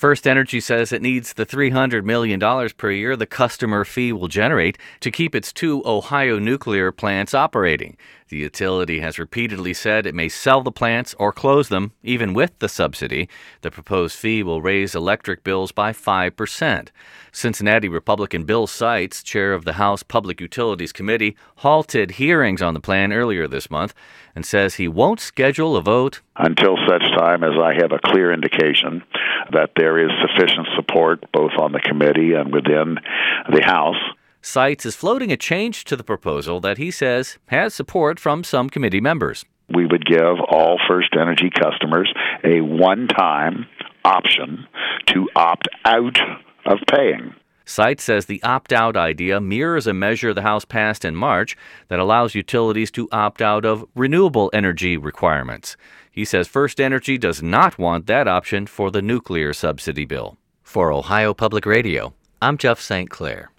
FirstEnergy says it needs the $300 million per year the customer fee will generate to keep its two Ohio nuclear plants operating. The utility has repeatedly said it may sell the plants or close them, even with the subsidy. The proposed fee will raise electric bills by 5%. Cincinnati Republican Bill Seitz, chair of the House Public Utilities Committee, halted hearings on the plan earlier this month and says he won't schedule a vote until such time as I have a clear indication that there is sufficient support both on the committee and within the House. Seitz is floating a change to the proposal that he says has support from some committee members. We would give all FirstEnergy customers a one-time option to opt out of paying. Seitz says the opt-out idea mirrors a measure the House passed in March that allows utilities to opt out of renewable energy requirements. He says FirstEnergy does not want that option for the nuclear subsidy bill. For Ohio Public Radio, I'm Jeff St. Clair.